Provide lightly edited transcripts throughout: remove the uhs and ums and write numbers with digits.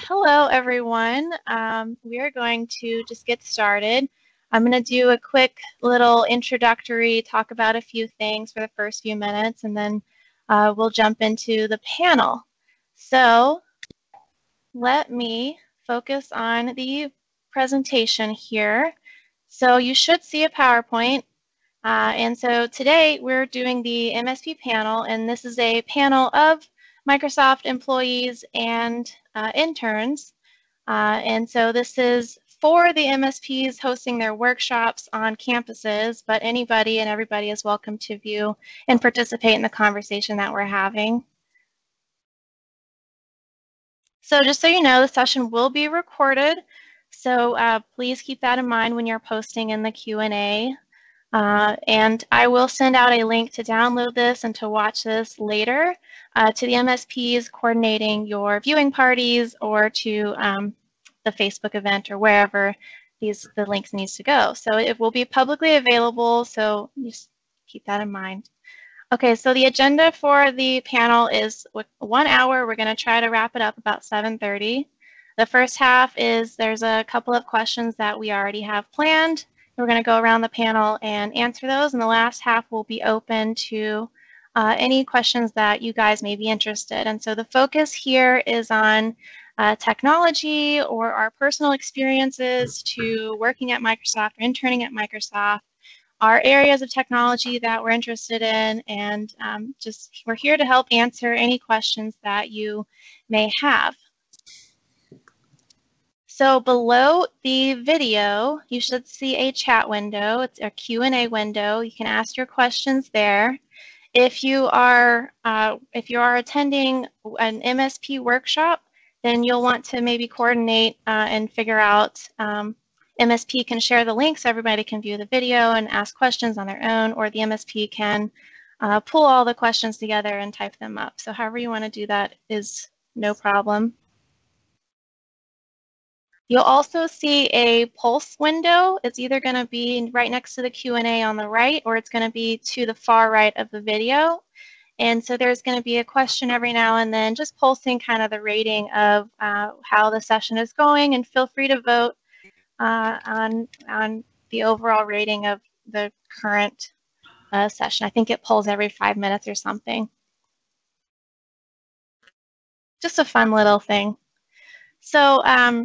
Hello, everyone. We are going to just get started. I'm going to do a quick little introductory, talk about a few things for the first few minutes, and then we'll jump into the panel. So let me focus on the presentation here. So you should see a PowerPoint. And so today we're doing the MSP panel, and this is a panel of Microsoft employees and interns. And so this is for the MSPs hosting their workshops on campuses, but anybody and everybody is welcome to view and participate in the conversation that we're having. So just so you know, the session will be recorded. So please keep that in mind when you're posting in the Q&A. And I will send out a link to download this and to watch this later to the MSPs coordinating your viewing parties or to the Facebook event or wherever the links needs to go. So it will be publicly available, so just keep that in mind. Okay, so the agenda for the panel is 1 hour. We're going to try to wrap it up about 7:30. The first half is there's a couple of questions that we already have planned. We're going to go around the panel and answer those, and the last half will be open to any questions that you guys may be interested. And so the focus here is on technology or our personal experiences to working at Microsoft or interning at Microsoft, our areas of technology that we're interested in, and just we're here to help answer any questions that you may have. So below the video, you should see a chat window. It's a Q&A window. You can ask your questions there. If you are attending an MSP workshop, then you'll want to maybe coordinate and figure out MSP can share the links so everybody can view the video and ask questions on their own, or the MSP can pull all the questions together and type them up. So however you want to do that is no problem. You'll also see a pulse window. It's either going to be right next to the Q&A on the right, or it's going to be to the far right of the video. And so there's going to be a question every now and then, just pulsing kind of the rating of how the session is going, and feel free to vote on the overall rating of the current session. I think it pulls every 5 minutes or something. Just a fun little thing. So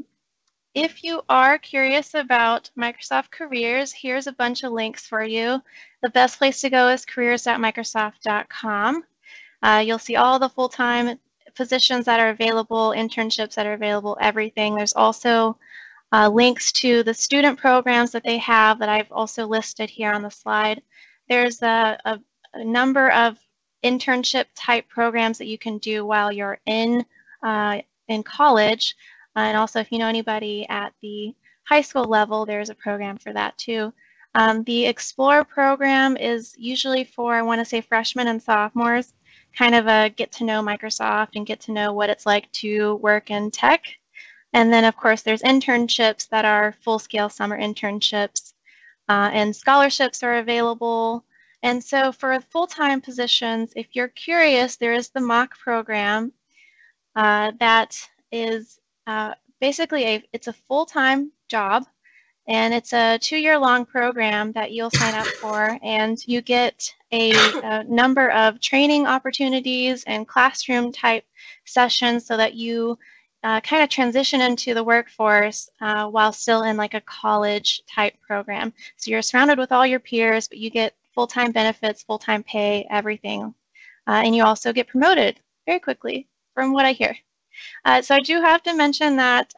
if you are curious about Microsoft Careers, here's a bunch of links for you. The best place to go is careers.microsoft.com. You'll see all the full-time positions that are available, internships that are available, everything. There's also links to the student programs that they have that I've also listed here on the slide. There's a number of internship type programs that you can do while you're in college. And also, if you know anybody at the high school level, there's a program for that too. The Explore program is usually for, I want to say, freshmen and sophomores, kind of a get to know Microsoft and get to know what it's like to work in tech. And then, of course, there's internships that are full-scale summer internships, and scholarships are available. And so for full-time positions, if you're curious, there is the mock program that is basically it's a full-time job, and it's a 2-year-long program that you'll sign up for, and you get a number of training opportunities and classroom type sessions so that you kind of transition into the workforce while still in like a college type program. So you're surrounded with all your peers, but you get full-time benefits, full-time pay, everything. And you also get promoted very quickly, from what I hear. So I do have to mention that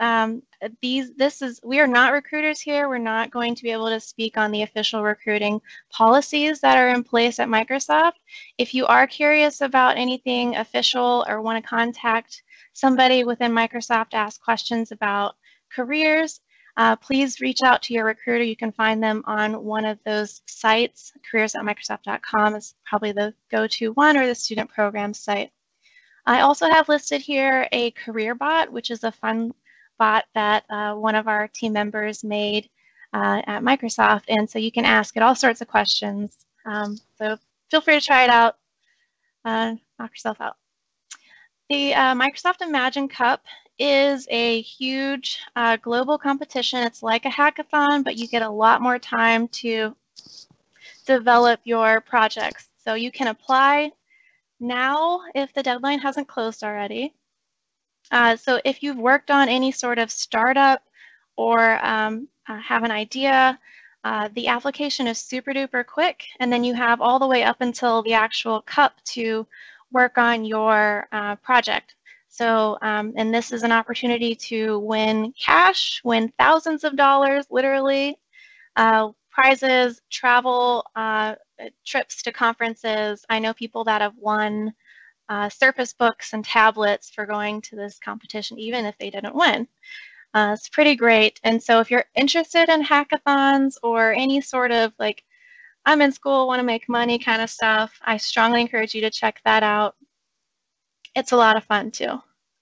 we are not recruiters here. We're not going to be able to speak on the official recruiting policies that are in place at Microsoft. If you are curious about anything official or want to contact somebody within Microsoft to ask questions about careers, please reach out to your recruiter. You can find them on one of those sites. Careers.microsoft.com is probably the go-to one, or the student program site. I also have listed here a career bot, which is a fun bot that one of our team members made at Microsoft. And so you can ask it all sorts of questions. So feel free to try it out, knock yourself out. The Microsoft Imagine Cup is a huge global competition. It's like a hackathon, but you get a lot more time to develop your projects. So you can apply now if the deadline hasn't closed already. So if you've worked on any sort of startup or have an idea, the application is super duper quick, and then you have all the way up until the actual cup to work on your project. So, and this is an opportunity to win cash, win thousands of dollars, literally, prizes, travel, trips to conferences. I know people that have won Surface books and tablets for going to this competition, even if they didn't win. It's pretty great. And so if you're interested in hackathons or any sort of like, I'm in school, want to make money kind of stuff, I strongly encourage you to check that out. It's a lot of fun too.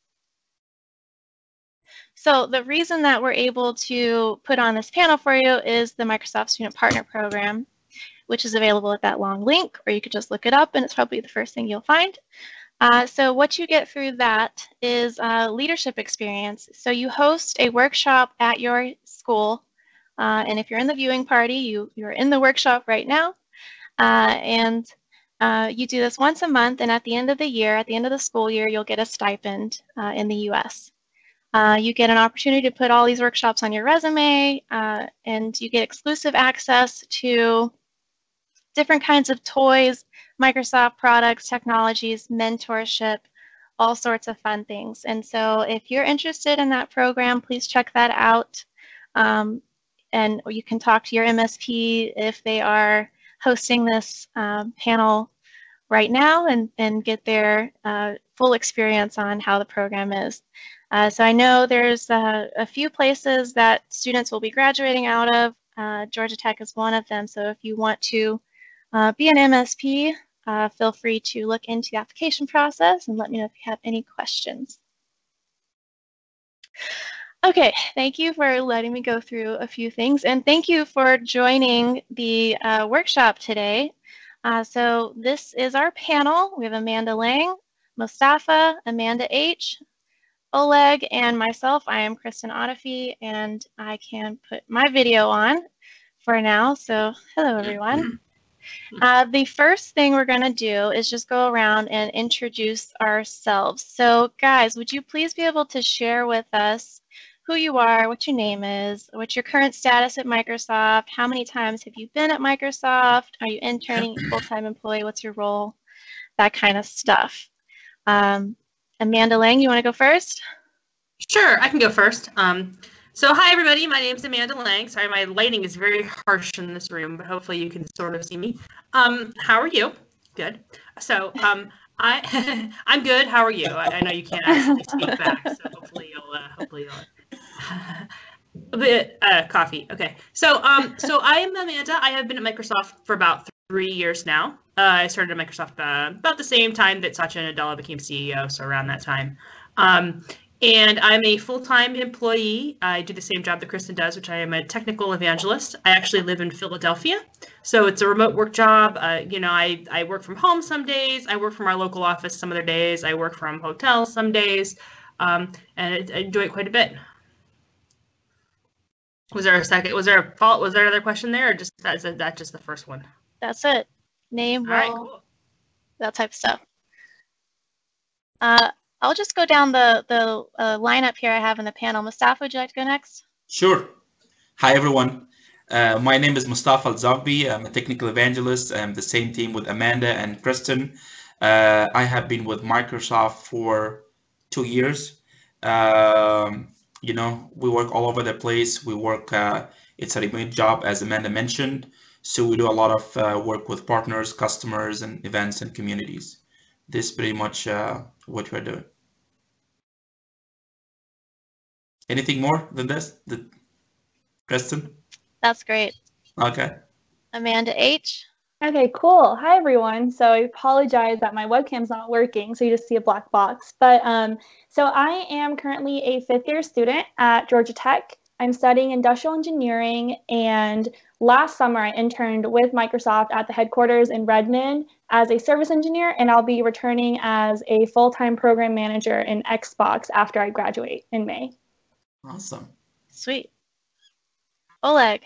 So the reason that we're able to put on this panel for you is the Microsoft Student Partner Program, which is available at that long link, or you could just look it up and it's probably the first thing you'll find. So what you get through that is leadership experience. So you host a workshop at your school, and if you're in the viewing party, you're in the workshop right now, and you do this once a month, and at the end of the year, at the end of the school year, you'll get a stipend in the US. You get an opportunity to put all these workshops on your resume, and you get exclusive access to different kinds of toys, Microsoft products, technologies, mentorship, all sorts of fun things. And so if you're interested in that program, please check that out. And you can talk to your MSP if they are hosting this panel right now and get their full experience on how the program is. So I know there's a few places that students will be graduating out of. Georgia Tech is one of them. So if you want to be an MSP, feel free to look into the application process and let me know if you have any questions. Okay, thank you for letting me go through a few things, and thank you for joining the workshop today. So this is our panel. We have Amanda Lang, Mustafa, Amanda H., Oleg, and myself. I am Kristen Ottafy, and I can put my video on for now. So hello, everyone. The first thing we're going to do is just go around and introduce ourselves. So guys, would you please be able to share with us who you are, what your name is, what's your current status at Microsoft, how many times have you been at Microsoft, are you interning, full-time employee, what's your role, that kind of stuff. Amanda Lang, you want to go first? Sure, I can go first. So hi everybody, my name is Amanda Lang. Sorry, my lighting is very harsh in this room, but hopefully you can sort of see me. How are you? Good. So I'm good. How are you? I know you can't actually speak back, so hopefully you'll a bit coffee. Okay. So so I am Amanda. I have been at Microsoft for about 3 years now. I started at Microsoft about the same time that Satya Nadella became CEO, so around that time. And I'm a full-time employee. I do the same job that Kristen does, which I am a technical evangelist. I actually live in Philadelphia, so it's a remote work job. You know, I work from home some days. I work from our local office some other days. I work from hotels some days, and I enjoy it quite a bit. Was there a second? Was there a fault? Was there another question there, or just that's just the first one? That's it. Name, role, right, cool. That type of stuff. I'll just go down the lineup here I have in the panel. Mustafa, would you like to go next? Sure. Hi, everyone. My name is Mustafa Al-Zagbi. I'm a technical evangelist. I'm the same team with Amanda and Kristen. I have been with Microsoft for 2 years. You know, we work all over the place. We work, it's a remote job, as Amanda mentioned. So we do a lot of work with partners, customers, and events and communities. This is pretty much what we're doing. Anything more than this, Kristen? That's great. Okay. Amanda H. Okay, cool. Hi, everyone. So I apologize that my webcam's not working, so you just see a black box. But so I am currently a 5th-year student at Georgia Tech. I'm studying industrial engineering, and last summer I interned with Microsoft at the headquarters in Redmond as a service engineer, and I'll be returning as a full-time program manager in Xbox after I graduate in May. Awesome. Sweet. Oleg.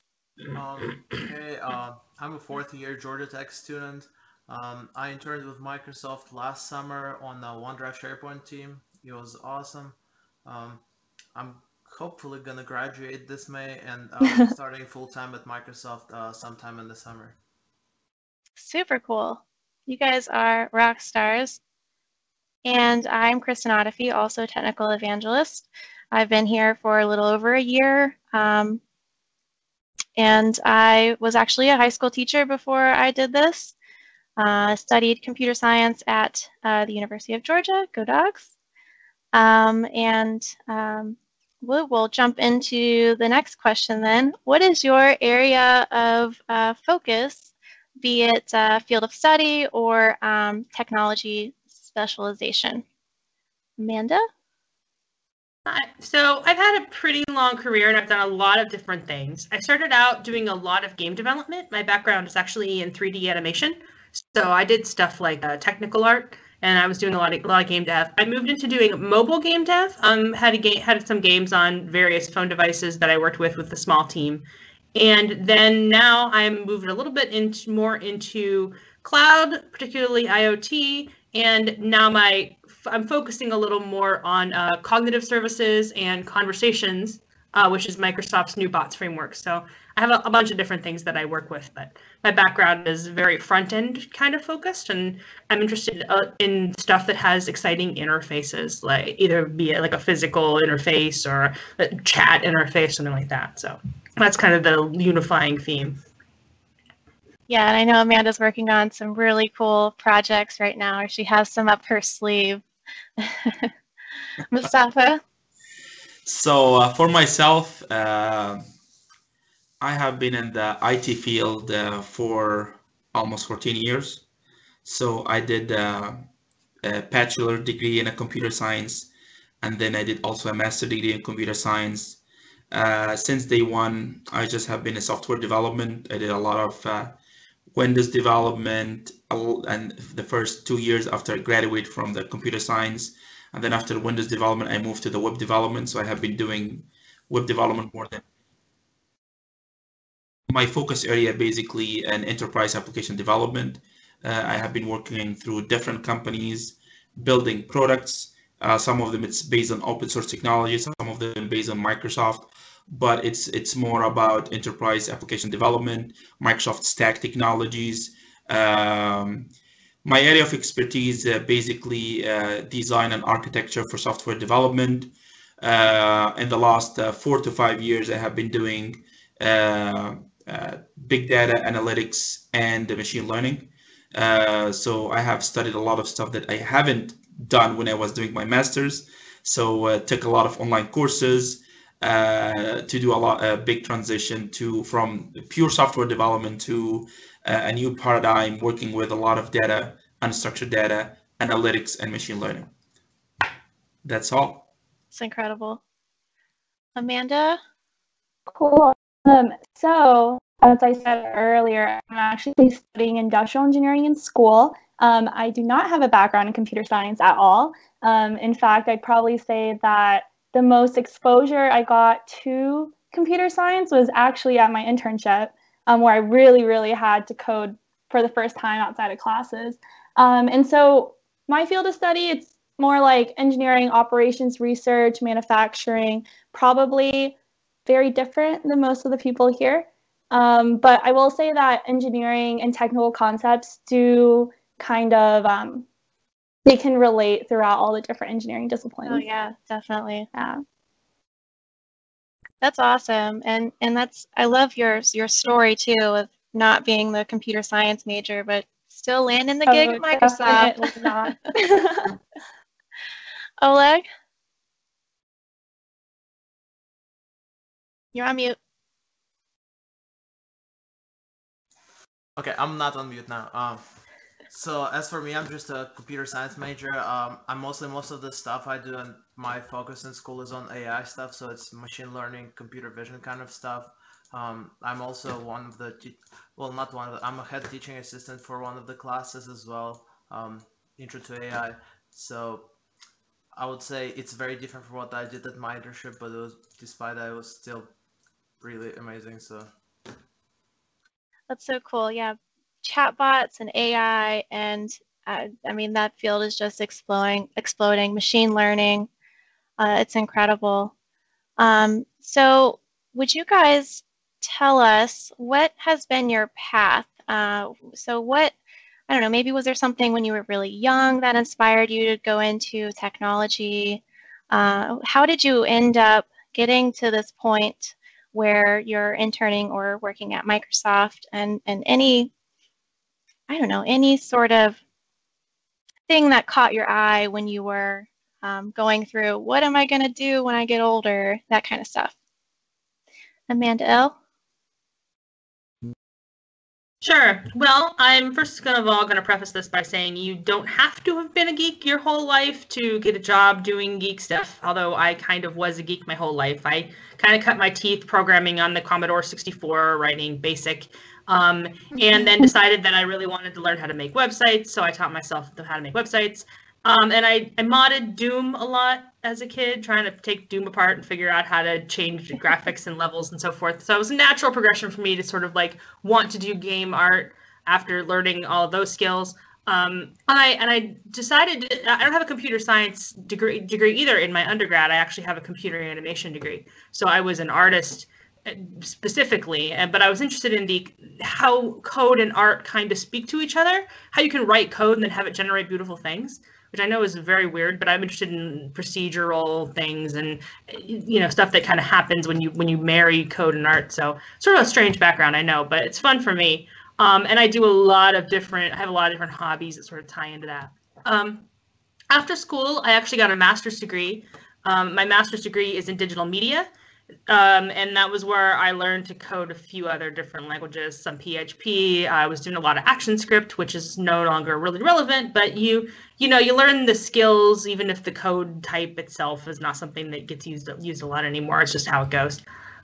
Hey, I'm a fourth-year Georgia Tech student. I interned with Microsoft last summer on the OneDrive SharePoint team. It was awesome. I'm hopefully gonna graduate this May, and I'll be starting full-time at Microsoft sometime in the summer. Super cool. You guys are rock stars. And I'm Kristen Ottefy, also technical evangelist. I've been here for a little over a year. And I was actually a high school teacher before I did this. Studied computer science at the University of Georgia, go Dogs. We'll jump into the next question then. What is your area of focus, be it field of study or technology specialization? Amanda? So I've had a pretty long career and I've done a lot of different things. I started out doing a lot of game development. My background is actually in 3D animation. So I did stuff like technical art, and I was doing a lot of game dev. I moved into doing mobile game dev. Had some games on various phone devices that I worked with a small team. And then now I'm moving a little bit more into cloud, particularly IoT, and now I'm focusing a little more on cognitive services and conversations, which is Microsoft's new bots framework. So I have a bunch of different things that I work with, but my background is very front-end kind of focused, and I'm interested in stuff that has exciting interfaces, like either be it like a physical interface or a chat interface, something like that. So that's kind of the unifying theme. Yeah, and I know Amanda's working on some really cool projects right now, or she has some up her sleeve. Mustafa? So for myself, I have been in the IT field for almost 14 years. So I did a bachelor degree in computer science, and then I did also a master degree in computer science. Since day one, I just have been in software development. I did a lot of Windows development, and the first 2 years after I graduated from the computer science, and then after Windows development, I moved to the web development. So I have been doing web development more than my focus area, basically, an enterprise application development. I have been working through different companies, building products. Some of them it's based on open source technology, some of them based on Microsoft, but it's more about enterprise application development, Microsoft stack technologies. My area of expertise, basically design and architecture for software development. In the last 4 to 5 years, I have been doing big data analytics and machine learning. So I have studied a lot of stuff that I haven't done when I was doing my master's. So took a lot of online courses to do a big transition from pure software development to a new paradigm, working with a lot of data, unstructured data, analytics, and machine learning. That's all. It's incredible. Amanda? Cool. So, as I said earlier, I'm actually studying industrial engineering in school. I do not have a background in computer science at all. In fact, I'd probably say that the most exposure I got to computer science was actually at my internship, where I really had to code for the first time outside of classes. And so my field of study, it's more like engineering, operations, research, manufacturing, probably very different than most of the people here. But I will say that engineering and technical concepts do kind of, they can relate throughout all the different engineering disciplines. Oh yeah, definitely. Yeah. That's awesome. And I love your story too of not being the computer science major, but still landing the gig at Microsoft. Definitely not. Oleg? You're on mute. Okay, I'm not on mute now. So as for me, I'm just a computer science major. I'm most of the stuff I do and my focus in school is on AI stuff. So it's machine learning, computer vision kind of stuff. I'm also one of the, well, not one of the, I'm a head teaching assistant for one of the classes as well, Intro to AI. So I would say it's very different from what I did at my internship, but despite that, it was still really amazing. So That's so cool. Yeah, chatbots and AI, and I mean that field is just exploding. Machine learning, it's incredible. So would you guys tell us what has been your path? So what, I don't know, maybe was there something when you were really young that inspired you to go into technology? How did you end up getting to this point where you're interning or working at Microsoft, and any, I don't know, any sort of thing that caught your eye when you were going through, what am I going to do when I get older, that kind of stuff? Amanda L? Sure. Well, I'm first of all going to preface this by saying you don't have to have been a geek your whole life to get a job doing geek stuff, although I kind of was a geek my whole life. I kind of cut my teeth programming on the Commodore 64, writing BASIC, and then decided that I really wanted to learn how to make websites, so I taught myself how to make websites. And I modded Doom a lot as a kid, trying to take Doom apart and figure out how to change graphics and levels and so forth. So it was a natural progression for me to sort of like want to do game art after learning all of those skills. And I decided I don't have a computer science degree either in my undergrad. I actually have a computer animation degree. So I was an artist specifically, but I was interested in how code and art kind of speak to each other, how you can write code and then have it generate beautiful things, which I know is very weird, but I'm interested in procedural things and, you know, stuff that kind of happens when you marry code and art. So sort of a strange background, I know, but it's fun for me. And I do I have a lot of different hobbies that sort of tie into that. After school, I actually got a master's degree. My master's degree is in digital media. And that was where I learned to code a few other different languages, some PHP. I was doing a lot of ActionScript, which is no longer really relevant, but you learn the skills, even if the code type itself is not something that gets used a lot anymore. It's just how it goes.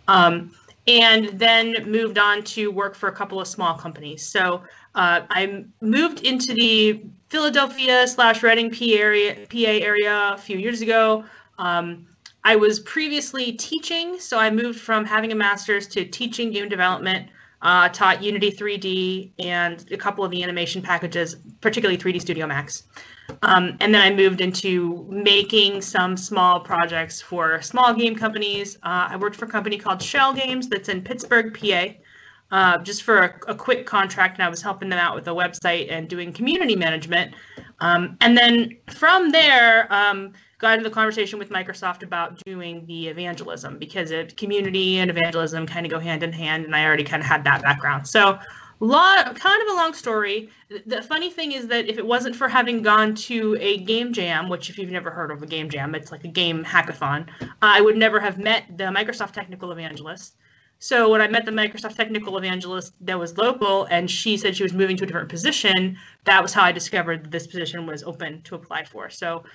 And then moved on to work for a couple of small companies. So I moved into the Philadelphia/Reading, PA area a few years ago. I was previously teaching, so I moved from having a master's to teaching game development, taught Unity 3D and a couple of the animation packages, particularly 3D Studio Max. And then I moved into making some small projects for small game companies. I worked for a company called Shell Games that's in Pittsburgh, PA, just for a quick contract, and I was helping them out with a website and doing community management. And then from there, got into the conversation with Microsoft about doing the evangelism, because community and evangelism kind of go hand in hand, and I already kind of had that background. So kind of a long story. The funny thing is that if it wasn't for having gone to a game jam, which if you've never heard of a game jam, it's like a game hackathon, I would never have met the Microsoft Technical Evangelist. So when I met the Microsoft Technical Evangelist that was local, and she said she was moving to a different position, that was how I discovered that this position was open to apply for. So,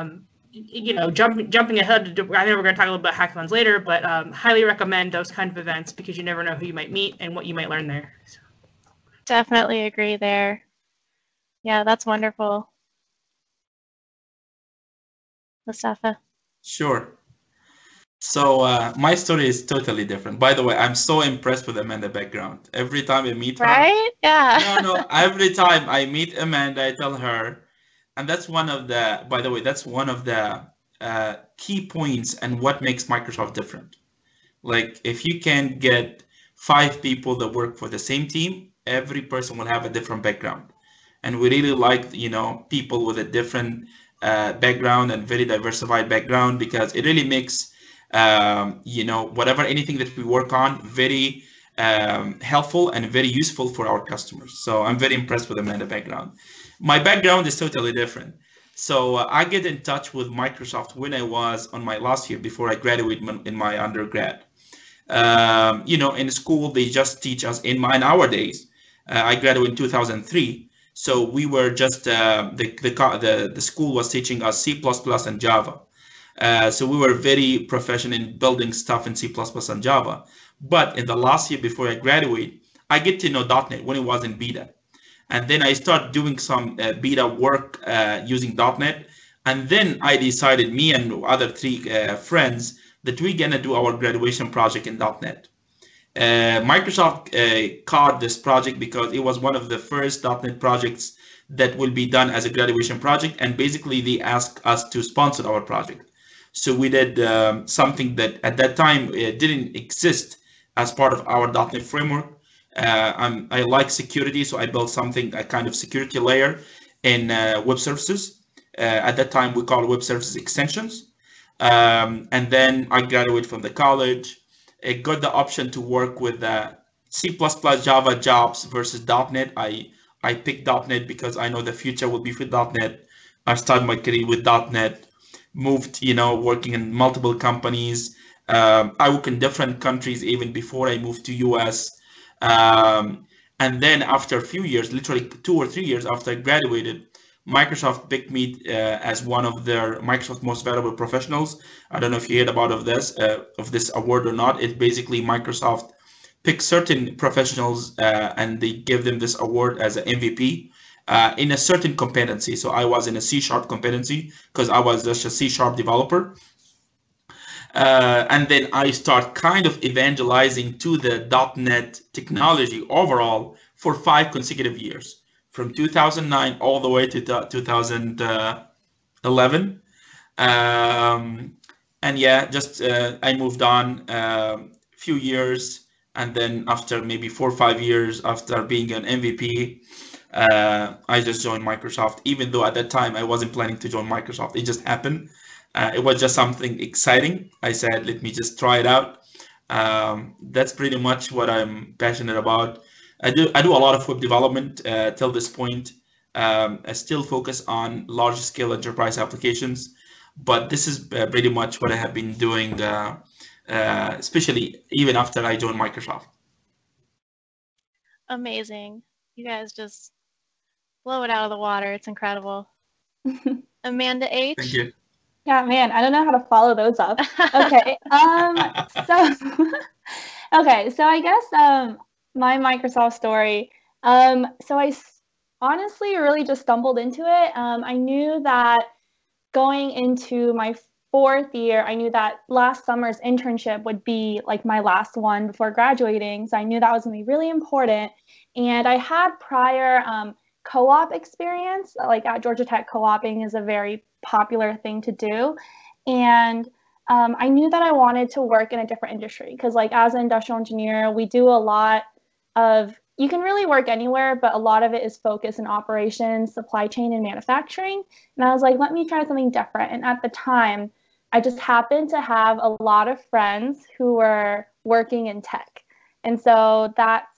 jumping ahead, I know we're going to talk a little bit about hackathons later, but highly recommend those kind of events because you never know who you might meet and what you might learn there. So. Definitely agree there. Yeah, that's wonderful. Mustafa? Sure. So my story is totally different. By the way, I'm so impressed with Amanda's background. Every time I meet her, right? Yeah. No. Every time I meet Amanda, I tell her, and that's one of the, by the way, that's one of the key points and what makes Microsoft different. Like if you can get 5 people that work for the same team, every person will have a different background. And we really like, people with a different background and very diversified background, because it really makes, anything that we work on very helpful and very useful for our customers. So I'm very impressed with Amanda's background. My background is totally different. So I get in touch with Microsoft when I was on my last year before I graduated in my undergrad. In school, they just teach us in our days. I graduated in 2003. So we were just, the school was teaching us C++ and Java. So we were very proficient in building stuff in C++ and Java. But in the last year before I graduate, I get to know .NET when it was in beta. And then I start doing some beta work using .NET. And then I decided, me and other three friends, that we're gonna do our graduation project in .NET. Microsoft caught this project because it was one of the first .NET projects that will be done as a graduation project, and basically they asked us to sponsor our project. So we did something that at that time didn't exist as part of our .NET framework. I like security, so I built something, a kind of security layer in web services. At that time, we called web services extensions. And then I graduated from the college. I got the option to work with C++, Java jobs versus .NET. I picked .NET because I know the future will be for .NET. I started my career with .NET, moved, working in multiple companies. I worked in different countries even before I moved to US. And then after a few years, literally 2 or 3 years after I graduated, Microsoft picked me as one of their Microsoft Most Valuable Professionals. I don't know if you heard about of this award or not. It's basically Microsoft picks certain professionals and they give them this award as an MVP in a certain competency. So I was in a C# competency because I was just a C# developer. And then I start kind of evangelizing to the .NET technology overall for 5 consecutive years, from 2009 all the way to 2011. And yeah, just I moved on a few years, and then after maybe 4 or 5 years after being an MVP, I just joined Microsoft, even though at that time I wasn't planning to join Microsoft. It just happened. It was just something exciting. I said, let me just try it out. That's pretty much what I'm passionate about. I do a lot of web development till this point. I still focus on large scale enterprise applications, but this is pretty much what I have been doing, especially even after I joined Microsoft. Amazing. You guys just blow it out of the water. It's incredible. Amanda H. Thank you. Yeah, man, I don't know how to follow those up. Okay. So I guess my Microsoft story. So I honestly really just stumbled into it. I knew that going into my 4th year, I knew that last summer's internship would be like my last one before graduating. So I knew that was going to be really important. And I had prior co-op experience, like at Georgia Tech, co-oping is a very popular thing to do. And I knew that I wanted to work in a different industry because, like, as an industrial engineer, we do a lot of, you can really work anywhere, but a lot of it is focused in operations, supply chain, and manufacturing. And I was like, let me try something different. And at the time, I just happened to have a lot of friends who were working in tech. And so that's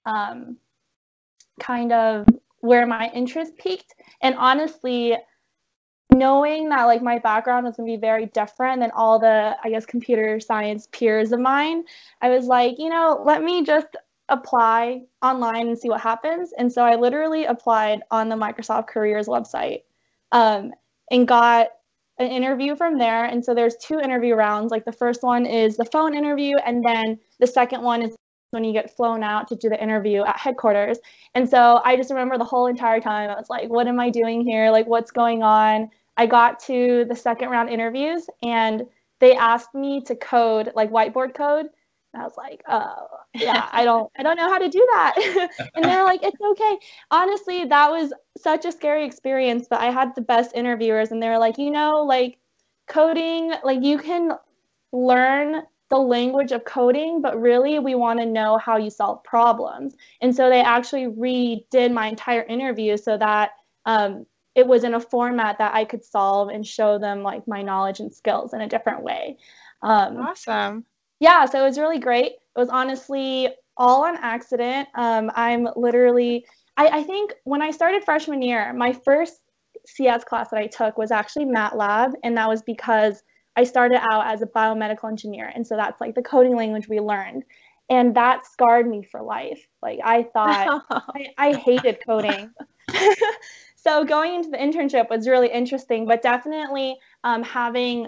kind of where my interest peaked. And honestly, knowing that like my background was going to be very different than all the, I guess, computer science peers of mine, I was like, let me just apply online and see what happens. And so I literally applied on the Microsoft Careers website and got an interview from there. And so there's 2 interview rounds. Like the first one is the phone interview, and then the second one is when you get flown out to do the interview at headquarters. And so I just remember the whole entire time I was like, what am I doing here? Like, what's going on? I got to the second round interviews and they asked me to code, like whiteboard code. And I was like, oh yeah, I don't know how to do that. And they're like, it's okay. Honestly, that was such a scary experience, but I had the best interviewers, and they were like, like coding, like you can learn the language of coding, but really we want to know how you solve problems. And so they actually redid my entire interview so that it was in a format that I could solve and show them like my knowledge and skills in a different way. Awesome. Yeah, so it was really great. It was honestly all on accident. I'm literally, I think when I started freshman year, my first CS class that I took was actually MATLAB, and that was because I started out as a biomedical engineer, and so that's like the coding language we learned, and that scarred me for life. Like I thought, I hated coding. So going into the internship was really interesting, but definitely having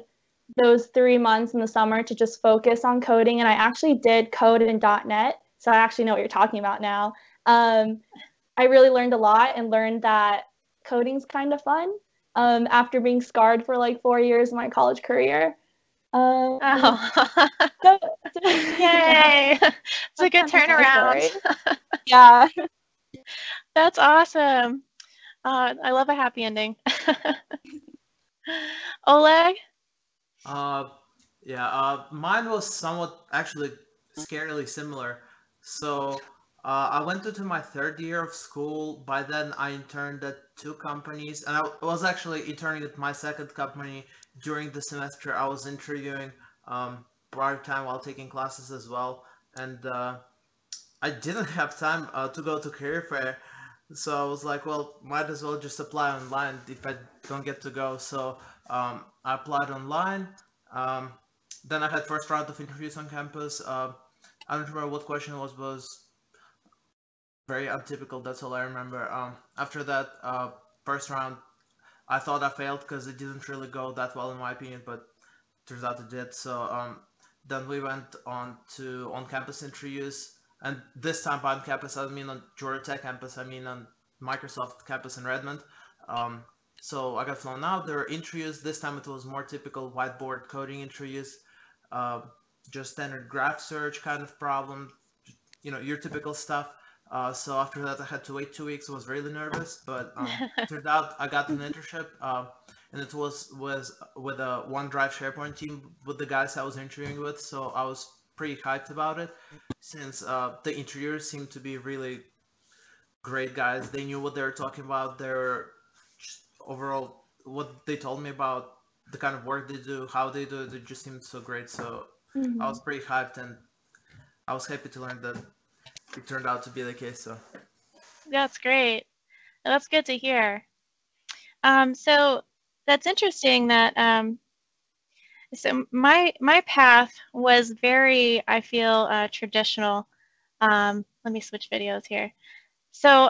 those 3 months in the summer to just focus on coding. And I actually did code in .NET. So I actually know what you're talking about now. I really learned a lot and learned that coding's kind of fun after being scarred for like 4 years of my college career. Oh, So, yay! It's a good turnaround. Yeah. That's awesome. I love a happy ending. Oleg? Yeah, mine was somewhat actually scarily similar. So I went into my third year of school. By then, I interned at 2 companies, and I was actually interning at my second company during the semester. I was interviewing part time while taking classes as well, and I didn't have time to go to career fair. So I was like, well, might as well just apply online if I don't get to go. So I applied online. Um, then I had first round of interviews on campus. I don't remember what question it was very untypical. That's all I remember. After that first round, I thought I failed because it didn't really go that well in my opinion, but turns out it did. So then we went on to on-campus interviews, and this time by on-campus I don't mean on Georgia Tech campus, I mean on Microsoft campus in Redmond. So I got flown out. There were interviews. This time it was more typical whiteboard coding interviews, just standard graph search kind of problem, your typical stuff. So after that, I had to wait 2 weeks. I was really nervous, but turned out I got an internship, and it was with a OneDrive SharePoint team with the guys I was interviewing with. So I was pretty hyped about it, since the interviewers seemed to be really great guys. They knew what they were talking about. Overall, what they told me about the kind of work they do, how they do it, it just seemed so great. So I was pretty hyped, and I was happy to learn that it turned out to be the case. So That's great. That's good to hear. So that's interesting that so my path was very, I feel, traditional. Let me switch videos here. So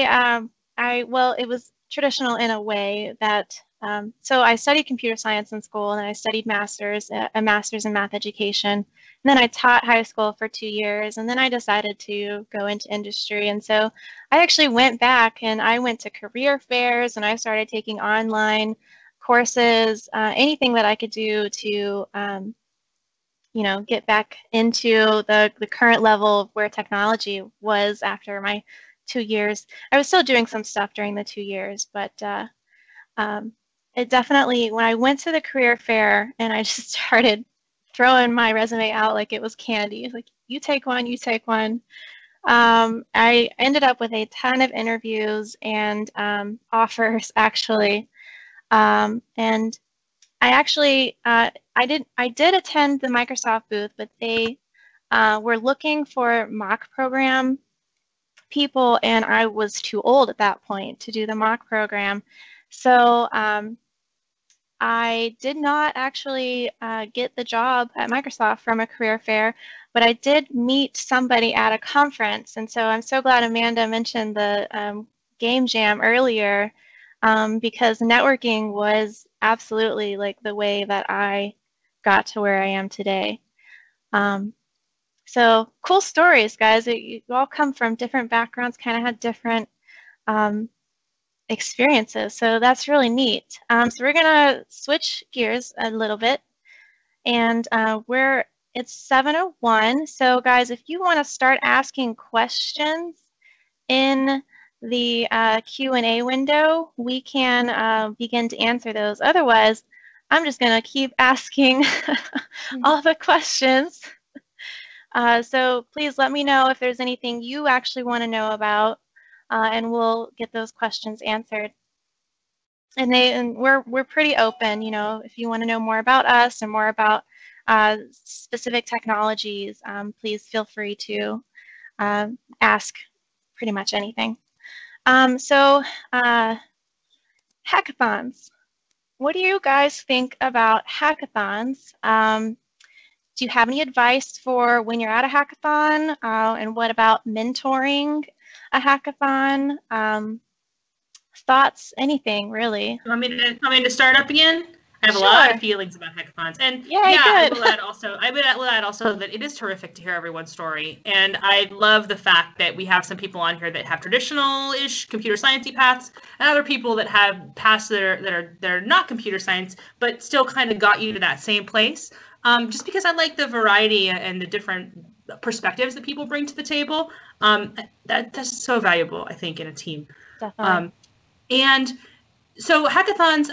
well, it was traditional in a way that so I studied computer science in school, and I studied a master's in math education. And then I taught high school for 2 years, and then I decided to go into industry. And so I actually went back and I went to career fairs, and I started taking online courses, anything that I could do to get back into the current level of where technology was after my 2 years. I was still doing some stuff during the 2 years, but it definitely, when I went to the career fair and I just started throwing my resume out like it was candy, like, you take one, you take one. I ended up with a ton of interviews and offers, actually. And I actually, I did attend the Microsoft booth, but they were looking for mock program people, and I was too old at that point to do the mock program. So I did not actually get the job at Microsoft from a career fair, but I did meet somebody at a conference. And so I'm so glad Amanda mentioned the Game Jam earlier, because networking was absolutely like the way that I got to where I am today. So cool stories, guys. You all come from different backgrounds, kind of had different experiences. So that's really neat. So we're gonna switch gears a little bit, and it's 7:01. So guys, if you want to start asking questions in the Q&A window, we can begin to answer those. Otherwise, I'm just gonna keep asking all the questions. So please let me know if there's anything you actually want to know about, and we'll get those questions answered. And we're pretty open, if you want to know more about us and more about specific technologies, please feel free to ask pretty much anything. So hackathons. What do you guys think about hackathons? Do you have any advice for when you're at a hackathon? And what about mentoring a hackathon? Thoughts, anything really? Want me to start up again? I have a lot Sure. of feelings about hackathons, and Yay, I good. will add also. I will add also that it is terrific to hear everyone's story, and I love the fact that we have some people on here that have traditional-ish computer sciencey paths, and other people that have paths that are not computer science, but still kind of got you to that same place. Just because I like the variety and the different perspectives that people bring to the table. That's so valuable, I think, in a team. Definitely. And so hackathons,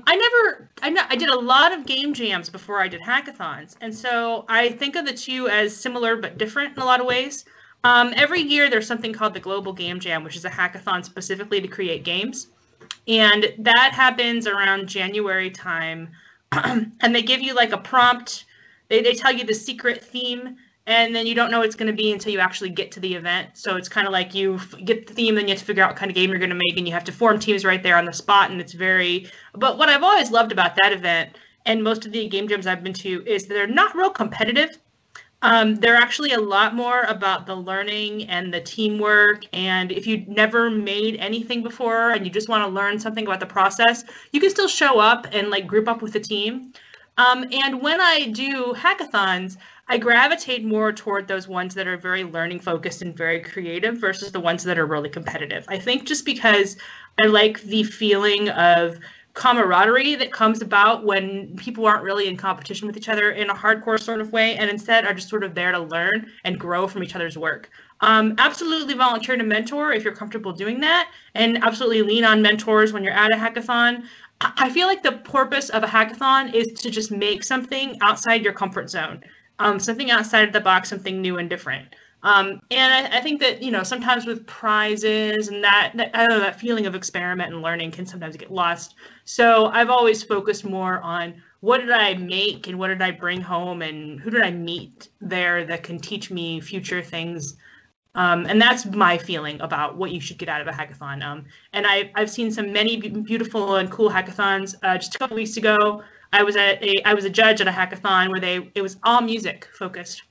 I did a lot of game jams before I did hackathons. And so I think of the two as similar but different in a lot of ways. Every year there's something called the Global Game Jam, which is a hackathon specifically to create games. And that happens around January time. And they give you like a prompt. They tell you the secret theme, and then you don't know what it's going to be until you actually get to the event. So it's kind of like you get the theme, then you have to figure out what kind of game you're going to make, and you have to form teams right there on the spot. And it's but what I've always loved about that event, and most of the game jams I've been to, is they're not real competitive. They're actually a lot more about the learning and the teamwork. And if you've never made anything before and you just want to learn something about the process, you can still show up and like group up with the team. And when I do hackathons, I gravitate more toward those ones that are very learning focused and very creative versus the ones that are really competitive. I think just because I like the feeling of camaraderie that comes about when people aren't really in competition with each other in a hardcore sort of way, and instead are just sort of there to learn and grow from each other's work. Absolutely volunteer to mentor if you're comfortable doing that, and absolutely lean on mentors when you're at a hackathon. I feel like the purpose of a hackathon is to just make something outside your comfort zone, something outside of the box, something new and different. And I think that, sometimes with prizes and that I don't know, that feeling of experiment and learning can sometimes get lost. So I've always focused more on what did I make and what did I bring home and who did I meet there that can teach me future things. And that's my feeling about what you should get out of a hackathon. And I've seen many beautiful and cool hackathons. Just a couple weeks ago, I was a judge at a hackathon where it was all music focused.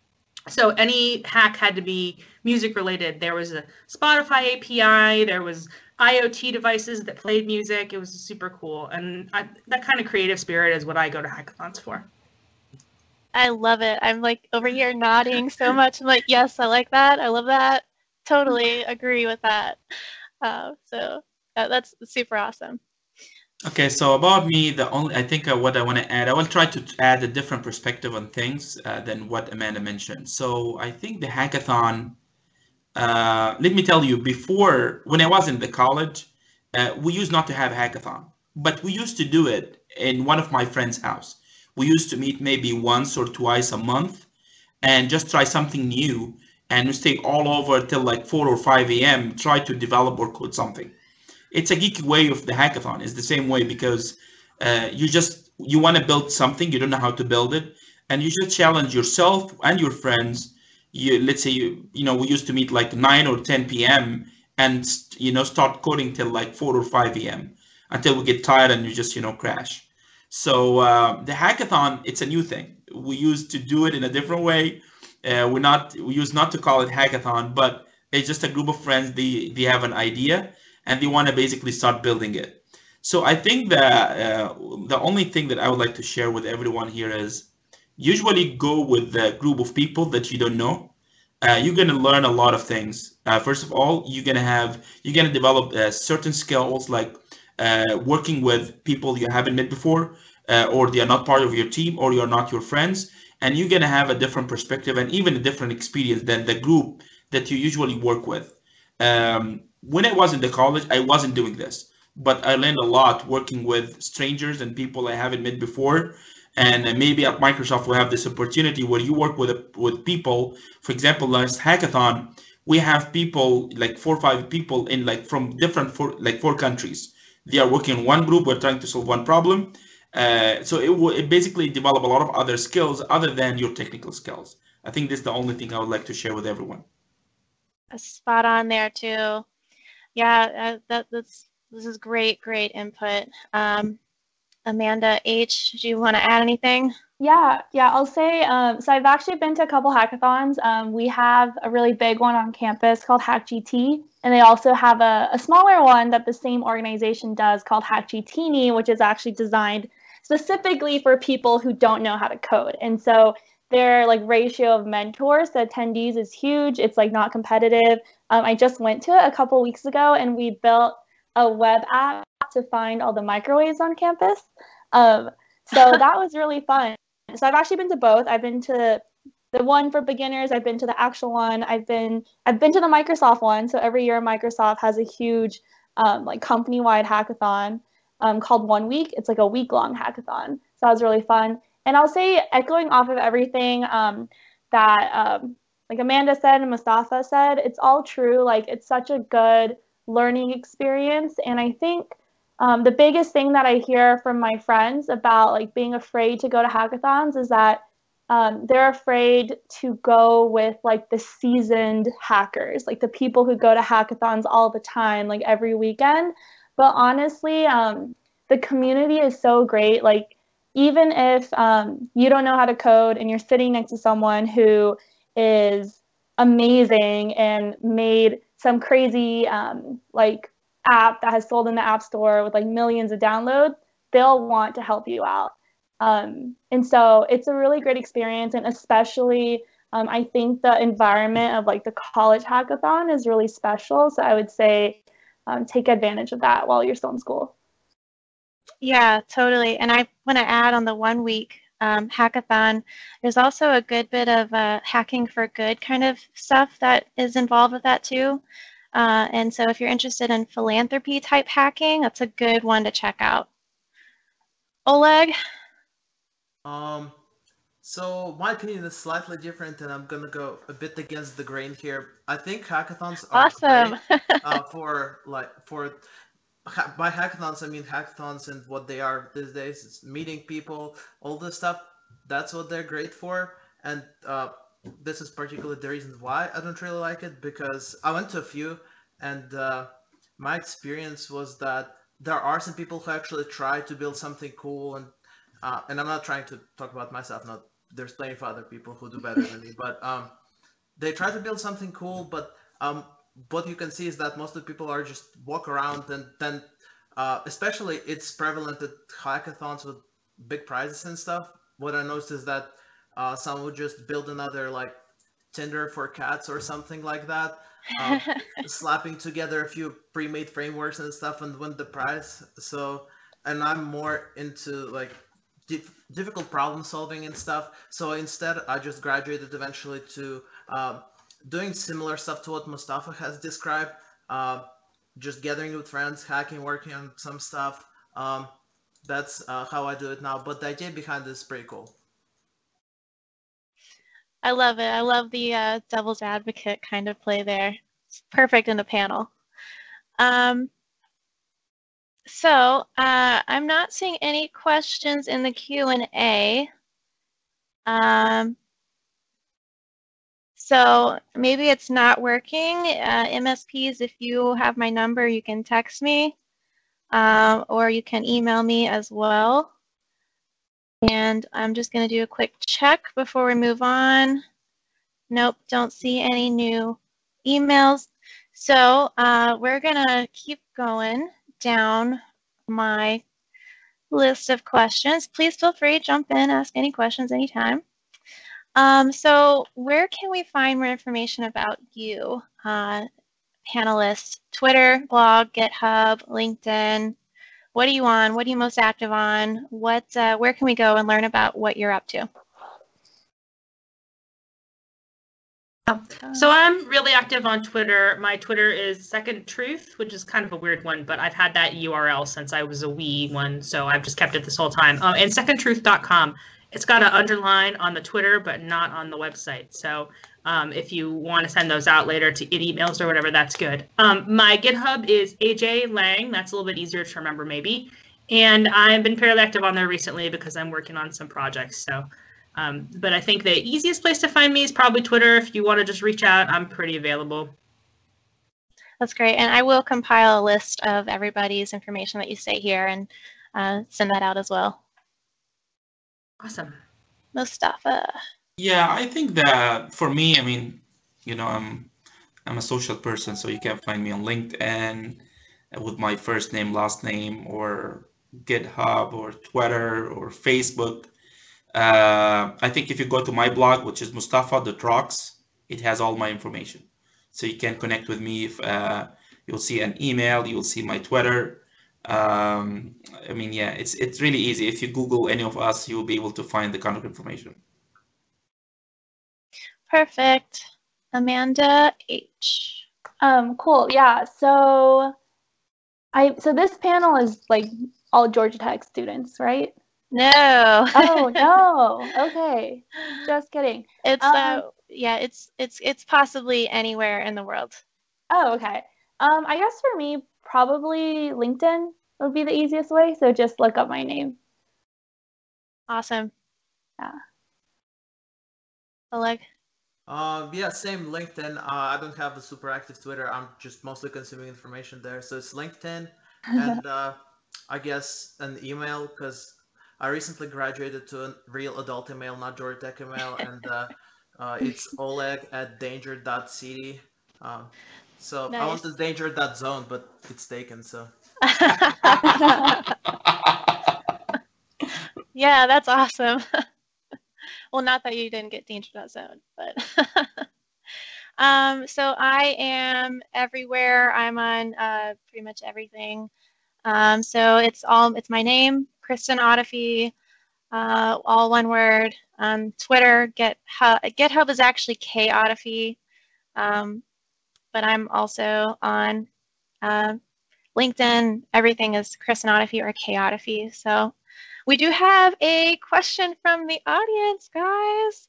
So any hack had to be music related. There was a Spotify API, there was IoT devices that played music. It was super cool. And that kind of creative spirit is what I go to hackathons for. I love it. I'm like over here nodding so much. I'm like, yes, I like that. I love that. Totally agree with that. So that's super awesome. Okay, so about me, I think what I want to add, I will try to add a different perspective on things than what Amanda mentioned. So I think the hackathon, let me tell you, before, when I was in the college, we used not to have hackathon, but we used to do it in one of my friend's house. We used to meet maybe once or twice a month and just try something new, and we stay all over till like 4 or 5 a.m., try to develop or code something. It's a geeky way of the hackathon. It's the same way because you want to build something, you don't know how to build it, and you just challenge yourself and your friends. Let's say we used to meet like 9 or 10 p.m. and start coding till like 4 or 5 a.m. until we get tired and you just crash. So the hackathon, it's a new thing. We used to do it in a different way. We used not to call it hackathon, but it's just a group of friends. They have an idea and they want to basically start building it. So I think that the only thing that I would like to share with everyone here is usually go with a group of people that you don't know. You're going to learn a lot of things. First of all, you're going to develop certain skills like working with people you haven't met before, or they are not part of your team, or you're not your friends, and you're going to have a different perspective and even a different experience than the group that you usually work with. When I was in the college, I wasn't doing this, but I learned a lot working with strangers and people I haven't met before. And maybe at Microsoft we have this opportunity where you work with people. For example, last hackathon, we have people like 4 or 5 people in from different 4 countries. They are working in one group. We're trying to solve one problem. So it basically develop a lot of other skills other than your technical skills. I think this is the only thing I would like to share with everyone. Spot on there too. Yeah, this is great input. Amanda H, do you want to add anything? Yeah, I'll say, so I've actually been to a couple hackathons. We have a really big one on campus called HackGT, and they also have a smaller one that the same organization does called HackGTini, which is actually designed specifically for people who don't know how to code. And so their like ratio of mentors to attendees is huge. It's like not competitive. I just went to it a couple weeks ago, and we built a web app to find all the microwaves on campus. So that was really fun. So I've actually been to both. I've been to the one for beginners. I've been to the actual one. I've been to the Microsoft one. So every year Microsoft has a huge like company-wide hackathon called 1 Week. It's like a week-long hackathon. So that was really fun. And I'll say, echoing off of everything that like Amanda said and Mustafa said, it's all true. Like, it's such a good learning experience. And I think the biggest thing that I hear from my friends about like being afraid to go to hackathons is that they're afraid to go with like the seasoned hackers, like the people who go to hackathons all the time, like every weekend. But honestly, the community is so great. Like, even if you don't know how to code and you're sitting next to someone who is amazing and made some crazy like app that has sold in the App Store with like millions of downloads, they'll want to help you out. And so it's a really great experience. And especially, I think the environment of like the college hackathon is really special. So I would say take advantage of that while you're still in school. Yeah, totally. And I want to add on the 1 week hackathon, there's also a good bit of hacking for good kind of stuff that is involved with that too. And so if you're interested in philanthropy type hacking, that's a good one to check out. Oleg? So my opinion is slightly different, and I'm gonna go a bit against the grain here. I think hackathons are Awesome. great by hackathons, I mean hackathons and what they are these days. It's meeting people, all this stuff. That's what they're great for. And this is particularly the reason why I don't really like it, because I went to a few, and my experience was that there are some people who actually try to build something cool, and I'm not trying to talk about myself. Not there's plenty of other people who do better than me, but they try to build something cool, but what you can see is that most of the people are just walk around, and then especially it's prevalent at hackathons with big prizes and stuff. What I noticed is that some would just build another like Tinder for cats or something like that, slapping together a few pre-made frameworks and stuff and win the prize. So, and I'm more into like difficult problem solving and stuff. So instead, I just graduated eventually to doing similar stuff to what Mustafa has described, just gathering with friends, hacking, working on some stuff. That's how I do it now. But the idea behind this is pretty cool. I love it. I love the devil's advocate kind of play there. It's perfect in a panel. So I'm not seeing any questions in the Q&A. So maybe it's not working. MSPs, if you have my number, you can text me or you can email me as well. And I'm just going to do a quick check before we move on. Nope, don't see any new emails. So we're going to keep going down my list of questions. Please feel free to jump in, ask any questions anytime. So where can we find more information about you, panelists? Twitter, blog, GitHub, LinkedIn. What are you on? What are you most active on? Where can we go and learn about what you're up to? So I'm really active on Twitter. My Twitter is Second Truth, which is kind of a weird one, but I've had that URL since I was a wee one, so I've just kept it this whole time. And secondtruth.com. It's got an underline on the Twitter, but not on the website. So if you want to send those out later to get emails or whatever, that's good. My GitHub is AJ Lang. That's a little bit easier to remember, maybe. And I've been fairly active on there recently because I'm working on some projects. So, but I think the easiest place to find me is probably Twitter. If you want to just reach out, I'm pretty available. That's great. And I will compile a list of everybody's information that you say here and send that out as well. Awesome. Mustafa. Yeah, I think that for me, I mean, you know, I'm a social person, so you can find me on LinkedIn with my first name, last name, or GitHub or Twitter or Facebook. I think if you go to my blog, which is mustafa.rocks, it has all my information. So you can connect with me. If, you'll see an email, you'll see my Twitter. I mean, yeah, it's really easy. If you Google any of us, you'll be able to find the contact information. Perfect. Amanda H. Cool. Yeah. So this panel is like all Georgia Tech students, right? No. Oh no. Okay. Just kidding. It's yeah, it's possibly anywhere in the world. Oh, okay. I guess for me, probably LinkedIn would be the easiest way. So just look up my name. Awesome. Yeah. Oleg? Yeah, same LinkedIn. I don't have a super active Twitter. I'm just mostly consuming information there. So it's LinkedIn and I guess an email, because I recently graduated to a real adult email, not Georgia Tech email, and it's oleg@danger.cd. So I Nice. wanted danger.zone, but it's taken, so. Yeah, that's awesome. Well, not that you didn't get danger.zone, but so I am everywhere. I'm on pretty much everything. So it's my name, Kristen Ottafy, all one word. Twitter, GitHub is actually K Ottafy, but I'm also on LinkedIn. Everything is Kristen Ottafy or K Ottafy. So we do have a question from the audience, guys.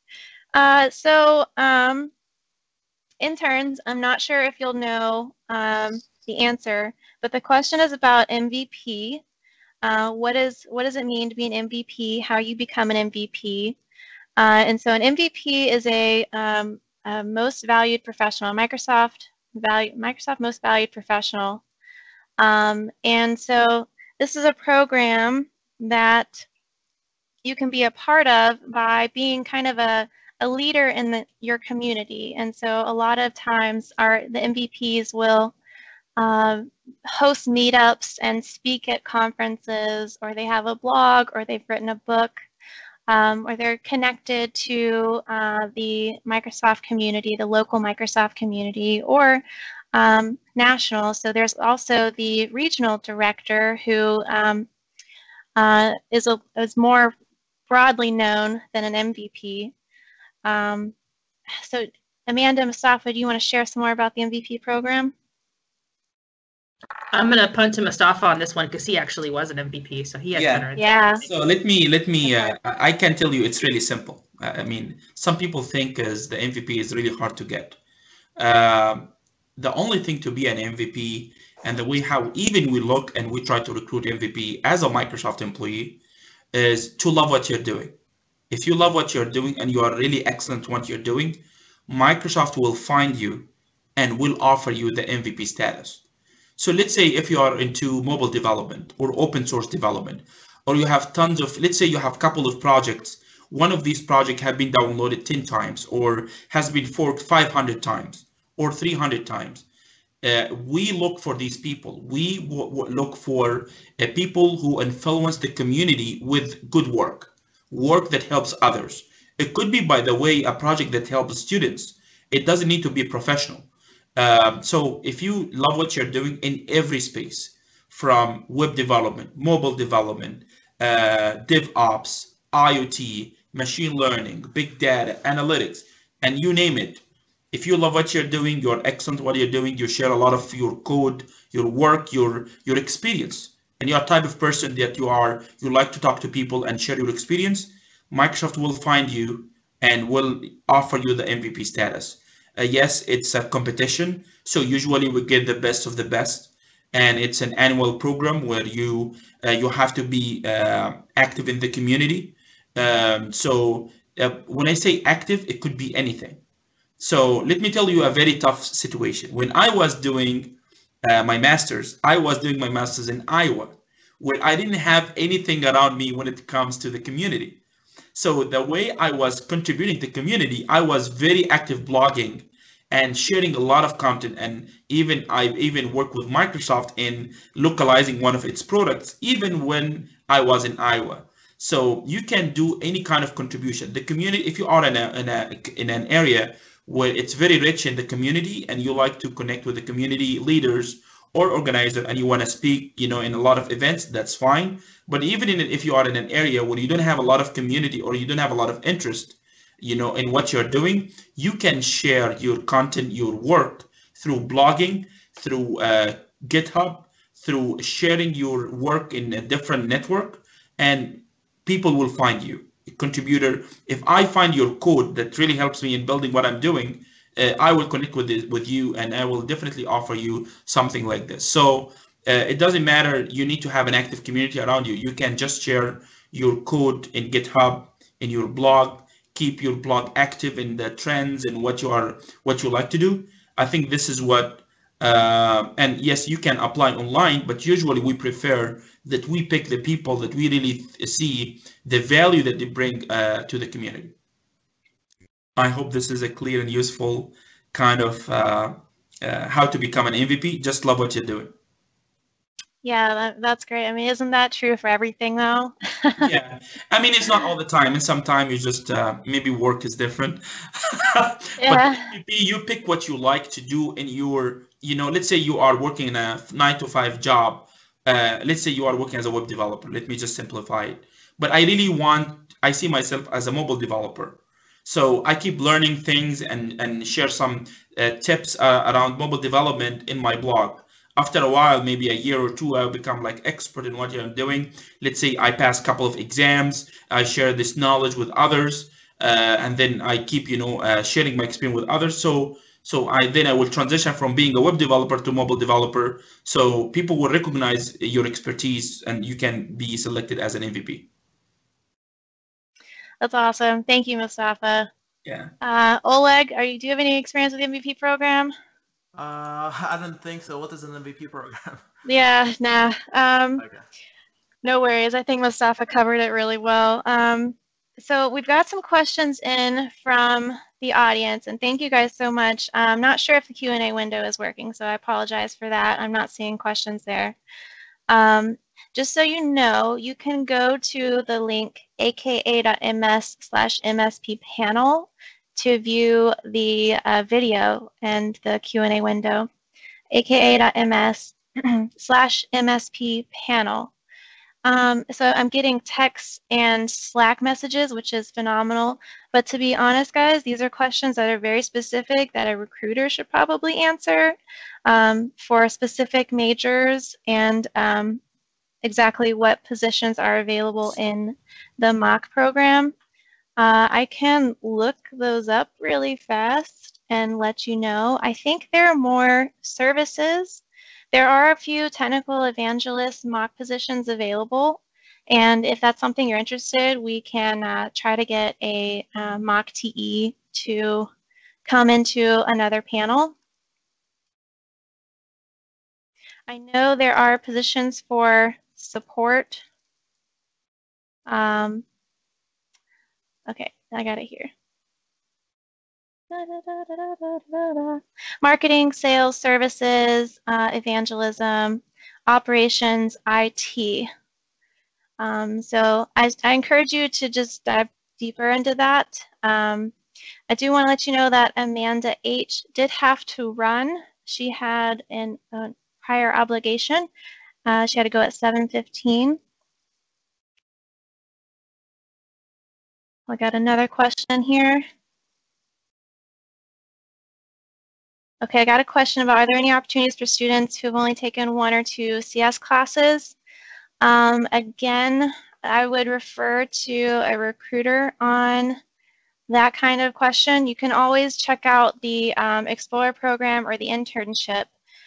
Interns, I'm not sure if you'll know the answer, but the question is about MVP. What does it mean to be an MVP? How you become an MVP? And so an MVP is a most valued professional, Microsoft most valued professional. And so this is a program that you can be a part of by being kind of a leader in your community. And so a lot of times the MVPs will host meetups and speak at conferences, or they have a blog, or they've written a book, or they're connected to the Microsoft community, the local Microsoft community, or national. So there's also the regional director who is more broadly known than an MVP. So Amanda, Mustafa, do you want to share some more about the MVP program? I'm gonna punt to Mustafa on this one because he actually was an MVP, so he has better. Yeah. So let me. I can tell you it's really simple. I mean, some people think as the MVP is really hard to get. The only thing to be an MVP, and the way how even we look and we try to recruit MVP as a Microsoft employee, is to love what you're doing. If you love what you're doing and you are really excellent at what you're doing, Microsoft will find you and will offer you the MVP status. So let's say if you are into mobile development or open source development, or you have tons of, let's say you have a couple of projects, one of these projects have been downloaded 10 times or has been forked 500 times or 300 times. We look for these people. We look for people who influence the community with good work that helps others. It could be, by the way, a project that helps students. It doesn't need to be professional. So if you love what you're doing in every space, from web development, mobile development, DevOps, IoT, machine learning, big data, analytics, and you name it, if you love what you're doing, you're excellent at what you're doing, you share a lot of your code, your work, your experience, and you're a type of person that you like to talk to people and share your experience, Microsoft will find you and will offer you the MVP status. Yes, it's a competition, so usually we get the best of the best, and it's an annual program where you have to be active in the community. When I say active, it could be anything. So let me tell you a very tough situation. When I was doing my master's, I was doing my master's in Iowa, where I didn't have anything around me when it comes to the community. So the way I was contributing to the community, I was very active blogging and sharing a lot of content. And I've even worked with Microsoft in localizing one of its products, even when I was in Iowa. So you can do any kind of contribution. The community, if you are in an area where it's very rich in the community and you like to connect with the community leaders or organizer and you want to speak, in a lot of events, that's fine. But even if you are in an area where you don't have a lot of community or you don't have a lot of interest, in what you're doing, you can share your content, your work through blogging, through GitHub, through sharing your work in a different network, and people will find you. A contributor, if I find your code that really helps me in building what I'm doing, I will connect with you, and I will definitely offer you something like this. So it doesn't matter. You need to have an active community around you. You can just share your code in GitHub, in your blog, keep your blog active in the trends and what you like to do. I think this is what, and yes, you can apply online, but usually we prefer that we pick the people that we really see the value that they bring to the community. I hope this is a clear and useful kind of how to become an MVP. Just love what you're doing. Yeah, that's great. I mean, isn't that true for everything though? Yeah, I mean, it's not all the time, and sometimes you just maybe work is different. Yeah. But you pick what you like to do in your, let's say you are working in a 9-to-5 job. Let's say you are working as a web developer. Let me just simplify it. But I see myself as a mobile developer. So I keep learning things and share some tips around mobile development in my blog. After a while, maybe a year or two, I'll become like expert in what I'm doing. Let's say I pass a couple of exams, I share this knowledge with others, and then I keep, sharing my experience with others. So I will transition from being a web developer to mobile developer. So people will recognize your expertise, and you can be selected as an MVP. That's awesome. Thank you, Mustafa. Yeah. Oleg, do you have any experience with the MVP program? I don't think so. What is an MVP program? Yeah, nah. Okay. No worries. I think Mustafa covered it really well. So we've got some questions in from the audience, and thank you guys so much. I'm not sure if the Q&A window is working, so I apologize for that. I'm not seeing questions there. Just so you know, you can go to the link aka.ms/MSP panel to view the video and the Q&A window, aka.ms/MSP panel. So I'm getting texts and Slack messages, which is phenomenal. But to be honest, guys, these are questions that are very specific that a recruiter should probably answer for specific majors and exactly what positions are available in the mock program. I can look those up really fast and let you know. I think there are more services. There are a few technical evangelist mock positions available. And if that's something you're interested, we can try to get a mock TE to come into another panel. I know there are positions for support. Okay, I got it here. Marketing, sales, services, evangelism, operations, IT. So I encourage you to just dive deeper into that. I do want to let you know that Amanda H. did have to run. She had a prior obligation. She had to go at 7:15. I got another question here. Okay, I got a question about, are there any opportunities for students who have only taken 1 or 2 CS classes? Again, I would refer to a recruiter on that kind of question. You can always check out the Explorer program or the internship.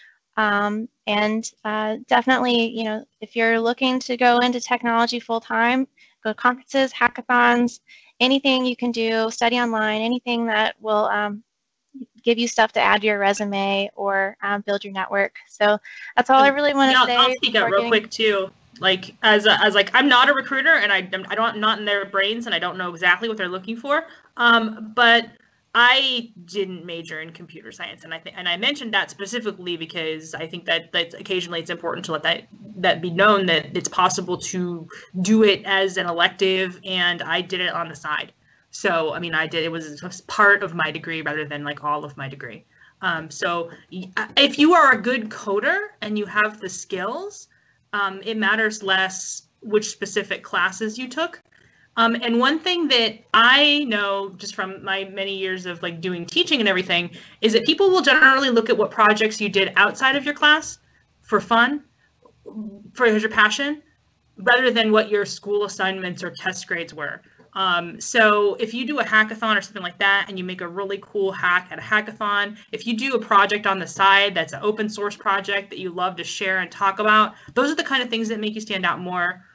Definitely, if you're looking to go into technology full-time, go to conferences, hackathons, anything you can do, study online, anything that will give you stuff to add to your resume or build your network. So that's all I really want to say. I'll speak up real quick too. Like as I'm not a recruiter, and I'm not in their brains, and I don't know exactly what they're looking for. But I didn't major in computer science, and I mentioned that specifically because I think that occasionally it's important to let that be known that it's possible to do it as an elective, and I did it on the side. So I mean, it was part of my degree rather than like all of my degree. So if you are a good coder and you have the skills, it matters less which specific classes you took. And one thing that I know just from my many years of like doing teaching and everything is that people will generally look at what projects you did outside of your class for fun, for your passion, rather than what your school assignments or test grades were. So if you do a hackathon or something like that and you make a really cool hack at a hackathon, if you do a project on the side that's an open source project that you love to share and talk about, those are the kind of things that make you stand out more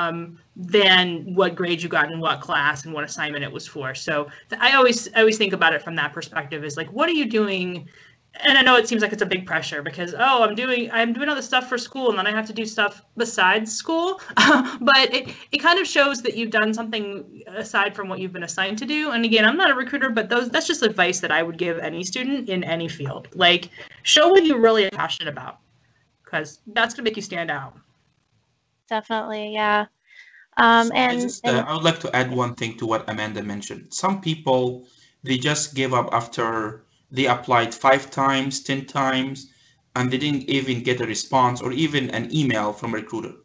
than what grade you got in what class and what assignment it was for. So I always think about it from that perspective, is like, what are you doing? And I know it seems like it's a big pressure because, oh, I'm doing all this stuff for school and then I have to do stuff besides school. But it kind of shows that you've done something aside from what you've been assigned to do. And again, I'm not a recruiter, but that's just advice that I would give any student in any field. Like, show what you're really passionate about, because that's gonna make you stand out. Definitely, yeah. I would like to add one thing to what Amanda mentioned. Some people, they just give up after they applied 5 times, 10 times, and they didn't even get a response or even an email from a recruiter.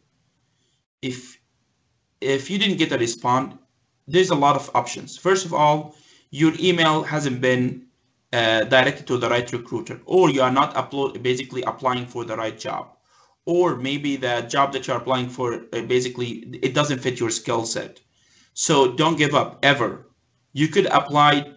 If you didn't get a response, there's a lot of options. First of all, your email hasn't been directed to the right recruiter, or you are not basically applying for the right job. Or maybe the job that you're applying for, basically, it doesn't fit your skill set. So don't give up, ever. You could apply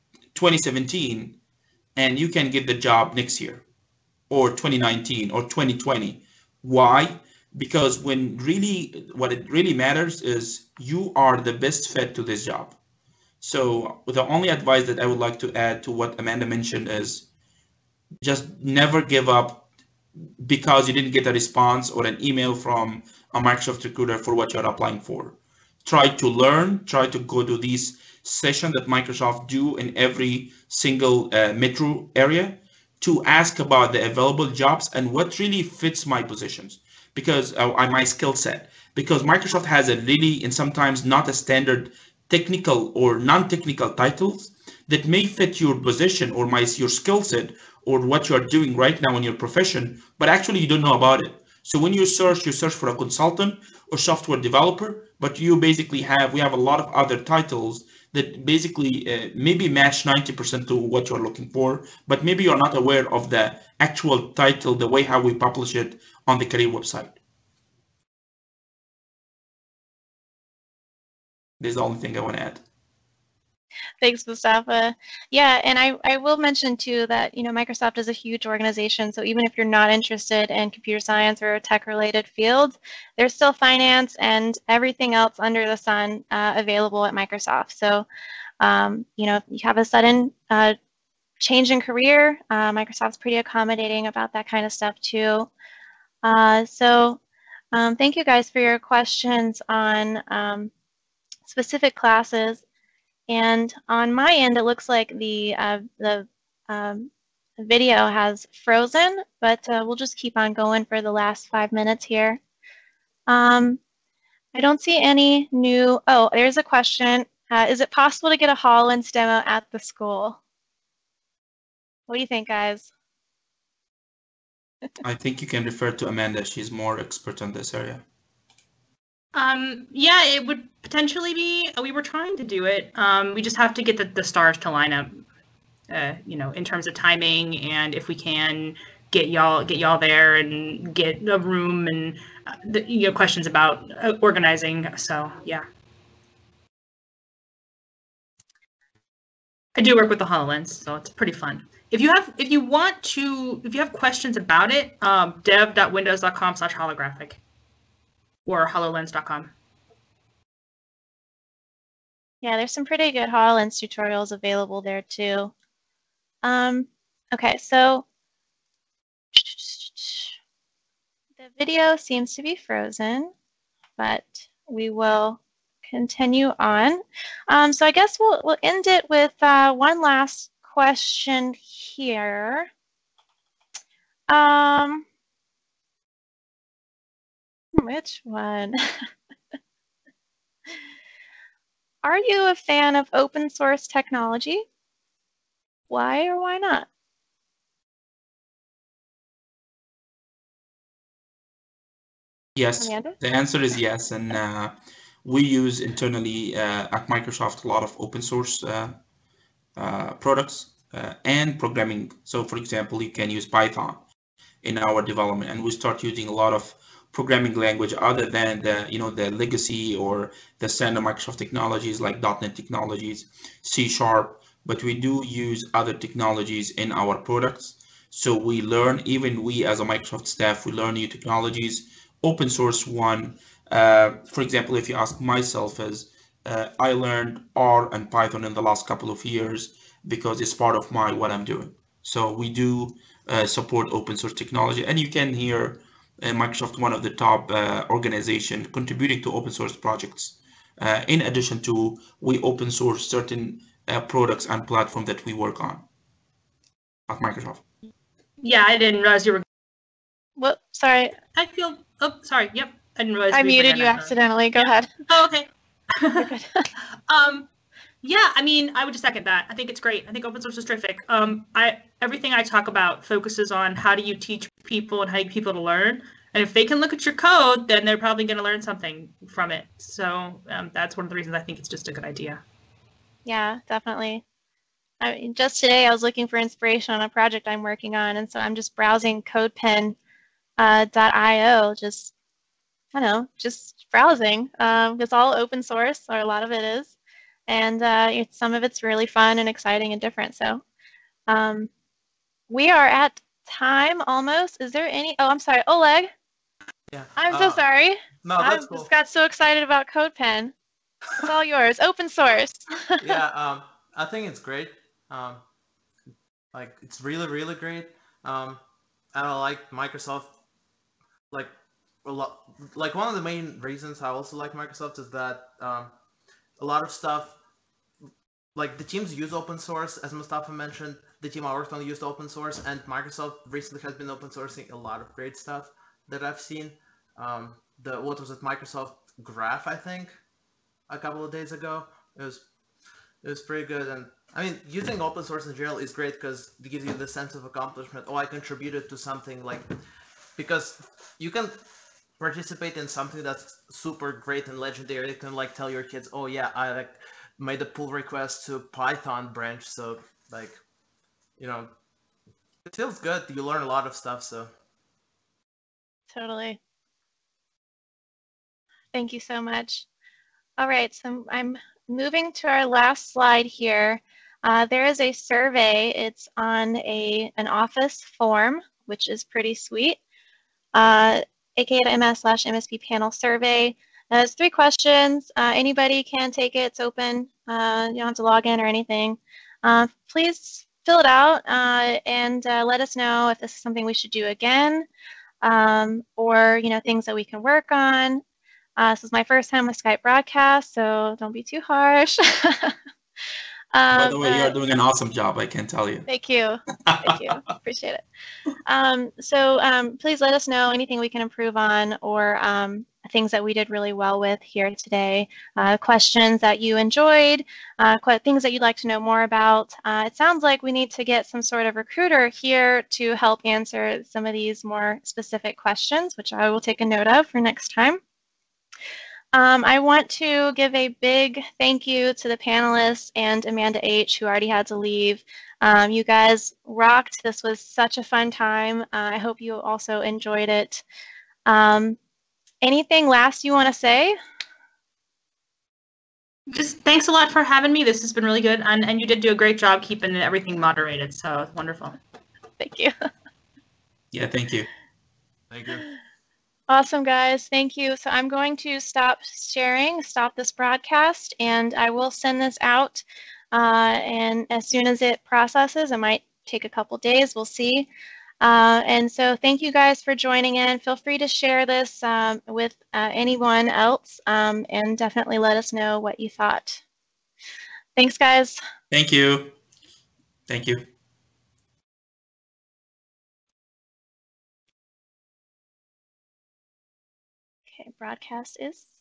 2017 and you can get the job next year, or 2019 or 2020. Why? Because what it really matters is you are the best fit to this job. So the only advice that I would like to add to what Amanda mentioned is just never give up because you didn't get a response or an email from a Microsoft recruiter for what you're applying for. Try to learn, try to go to these sessions that Microsoft do in every single metro area to ask about the available jobs and what really fits my positions, because my skill set, because Microsoft has a really, and sometimes not a standard technical or non-technical titles that may fit your position or your skill set or what you're doing right now in your profession, but actually you don't know about it. So when you search for a consultant or software developer, but we have a lot of other titles that basically maybe match 90% to what you're looking for, but maybe you're not aware of the actual title, the way how we publish it on the career website. This is the only thing I want to add. Thanks, Mustafa. Yeah, and I will mention too that, Microsoft is a huge organization, so even if you're not interested in computer science or tech-related fields, there's still finance and everything else under the sun available at Microsoft. So, if you have a sudden change in career, Microsoft's pretty accommodating about that kind of stuff too. Thank you guys for your questions on specific classes. And on my end, it looks like the video has frozen, but we'll just keep on going for the last 5 minutes here. I don't see any new, oh, there's a question. Is it possible to get a HoloLens demo at the school? What do you think, guys? I think you can refer to Amanda. She's more expert on this area. Yeah, it would potentially be. We were trying to do it. We just have to get the stars to line up, in terms of timing, and if we can get y'all there and get a room and questions about organizing. So yeah, I do work with the HoloLens, so it's pretty fun. If you have questions about it, dev.windows.com/holographic. Or hololens.com. Yeah, there's some pretty good HoloLens tutorials available there too. Okay, so the video seems to be frozen, but we will continue on. So I guess we'll end it with one last question here. Which one? Are you a fan of open source technology? Why or why not? Yes, Amanda? the answer is yes, and we use internally at Microsoft a lot of open source products and programming. So, for example, you can use Python in our development, and we start using a lot of programming language other than the legacy or the standard Microsoft technologies like .NET technologies, C#, but we do use other technologies in our products. So we learn, even we as a Microsoft staff, we learn new technologies, open source one. For example, if you ask myself, as I learned R and Python in the last couple of years because it's part of what I'm doing. So we do support open source technology, and you can hear Microsoft one of the top organization contributing to open source projects. In addition to, we open source certain products and platforms that we work on at Microsoft. Yeah, I didn't realize you were. Whoop, sorry. I feel. Oh, sorry. Yep, I didn't realize. I we were muted gonna- you accidentally. Go ahead. Oh, okay. You're good. Yeah, I mean, I would just second that. I think it's great. I think open source is terrific. Everything I talk about focuses on how do you teach people and how you get people to learn. And if they can look at your code, then they're probably going to learn something from it. So that's one of the reasons I think it's just a good idea. Yeah, definitely. I mean, just today I was looking for inspiration on a project I'm working on, and so I'm just browsing CodePen.io, just browsing. It's all open source, or a lot of it is, and some of it's really fun and exciting and different. So we are at time almost. Is there any? Oh, I'm sorry, Oleg. Yeah. I'm so sorry. No, I that's cool. just got so excited about CodePen. It's all yours. Open source. Yeah, I think it's great. Like it's really, really great. And I like Microsoft. Like a lot. Like one of the main reasons I also like Microsoft is that a lot of stuff. Like the teams use open source, as Mustafa mentioned. The team I worked on used open source, and Microsoft recently has been open sourcing a lot of great stuff that I've seen. What was it, Microsoft Graph, I think, a couple of days ago. It was pretty good, and I mean, using open source in general is great because it gives you the sense of accomplishment. Oh, I contributed to something, like, because you can participate in something that's super great and legendary. You can like tell your kids, oh yeah, I like made a pull request to Python branch, so like, it feels good. You learn a lot of stuff, so. Totally. Thank you so much. All right, so I'm moving to our last slide here. There is a survey. It's on an Office form, which is pretty sweet. aka.ms/MSP panel survey. It's 3 questions. Anybody can take it. It's open. You don't have to log in or anything. Please fill it out and let us know if this is something we should do again, or things that we can work on. This is my first time with Skype broadcast, so don't be too harsh. By the way, you're doing an awesome job, I can tell you. Thank you. Thank you. Appreciate it. So please let us know anything we can improve on, or things that we did really well with here today, questions that you enjoyed, things that you'd like to know more about. It sounds like we need to get some sort of recruiter here to help answer some of these more specific questions, which I will take a note of for next time. I want to give a big thank you to the panelists and Amanda H., who already had to leave. You guys rocked. This was such a fun time. I hope you also enjoyed it. Anything last you want to say? Just thanks a lot for having me. This has been really good, and you did do a great job keeping everything moderated, so it's wonderful. Thank you. Yeah, thank you. Thank you. Awesome, guys. Thank you. So I'm going to stop sharing, stop this broadcast, and I will send this out. And as soon as it processes, it might take a couple days. We'll see. And so thank you guys for joining in. Feel free to share this with anyone else, and definitely let us know what you thought. Thanks, guys. Thank you. Thank you. Okay, broadcast is